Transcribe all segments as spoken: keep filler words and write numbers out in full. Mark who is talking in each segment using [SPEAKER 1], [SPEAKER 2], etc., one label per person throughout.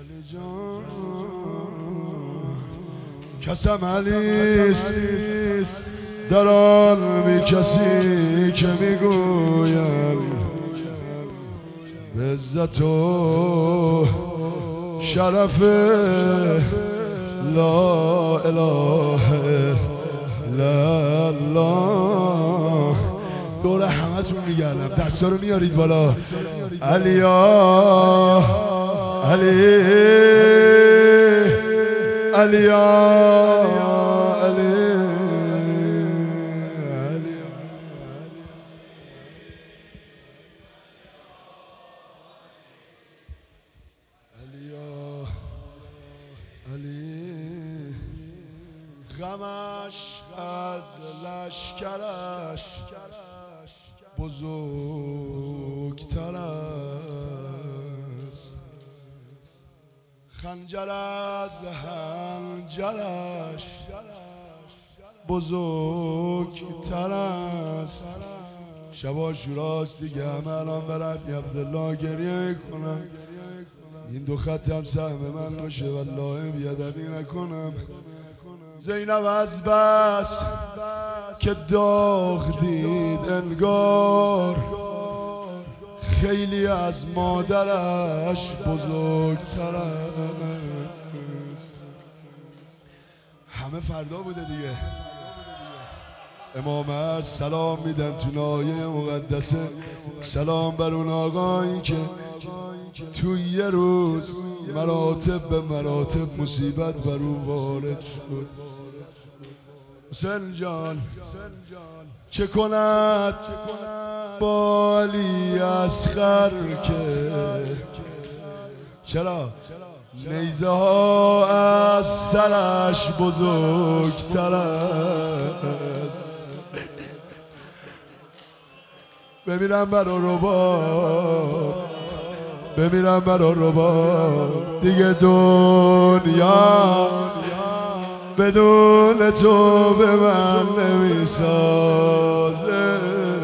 [SPEAKER 1] علی جان کسم علیست در آن بی کسی که میگویم به عزت و شرف لا اله الا الله. دور همتون میگردم، دستا رو میارید بالا. علیا علی علیا علی علی غمش از لشکرش بزرگتر است، خنجر از حنجرش بزرگتر است. شب آشوراست دیگه، همه الان برم یه عبدالله گریه کنم. این دو خط هم سهم من باشه والله بیادبی نکنم. زینب از بس که داغ دید انگار خیلی از مادرش بزرگتر است. همه فردا بوده دیگه. امام عرض سلام میدن تو نایه مقدسه، سلام بر اون آقایی که تو یه روز مراتب به مراتب مصیبت بر او وارد شد. حسین جان چه کند با علی اصغر که چرا نیزه ها از سرش بزرگتر است. بمیرم برا رباب، بمیرم برا رباب دیگه. دنیا بدون تو به من نمیسازه،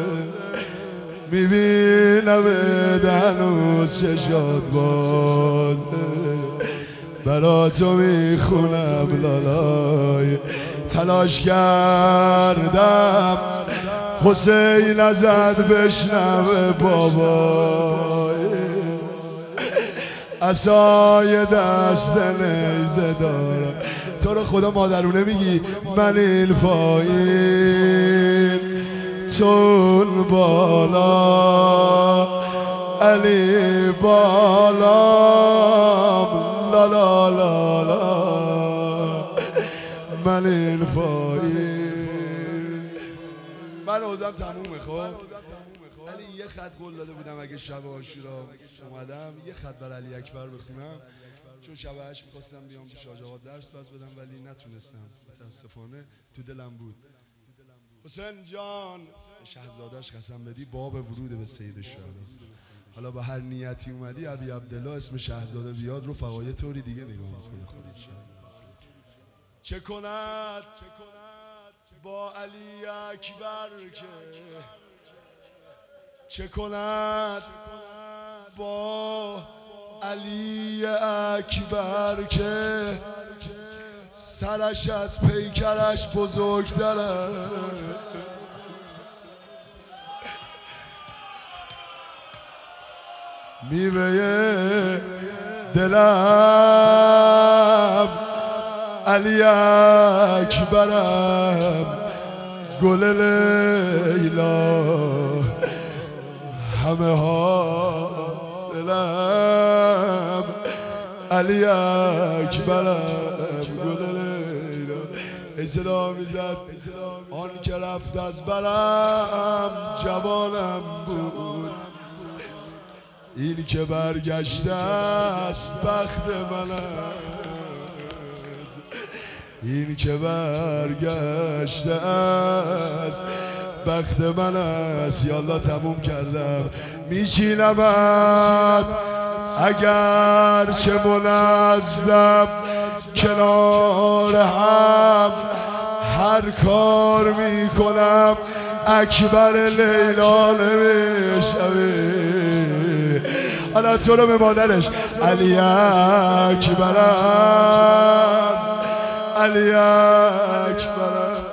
[SPEAKER 1] میبینم هنوز چشات بازه. برا تو میخونم لالای، تلاش کردم حسین ازت بشنوه بابای. عصای دست نیزه دارم، تو رو خدا مادرونه میگی من این پایین تون بالا علی بالام لا لا لا لا من این پایین. من حوزم تمومه. خب علی یه خط قول داده بودم اگه شب عاشورا اومدم یه خط بر علی اکبر بخونم، چون شب هشت میخواستم بیام تو شاج آقا درس بس بدم ولی نتونستم متاسفانه، تو دلم بود. حسین جان شهزادش قسم بدی باب ورود به سید الشهدا. حالا با هر نیتی اومدی ابی عبدالله اسم شهزاده بیاد رو فقایه طوری دیگه نگاه میکنه. خودش چه کند با علی اکبر که چه کند با علی اکبر که سرش از پیکرش بزرگتره. میوه دلم علی اکبرم، گل لیلا همه حاصلم علی اکبرم، گل لیلا. ای صدا میزد آن که رفت از برم جوانم بود، این که برگشته است بخت من است، این که برگشته است بخت من است. یالله تموم کردم. میچینمت اگر چه منظم کنار هم، هر کار میکنم اکبر لیلا نمیشوی. حالا تو رو به مادرش علی اکبرم علی اکبرم.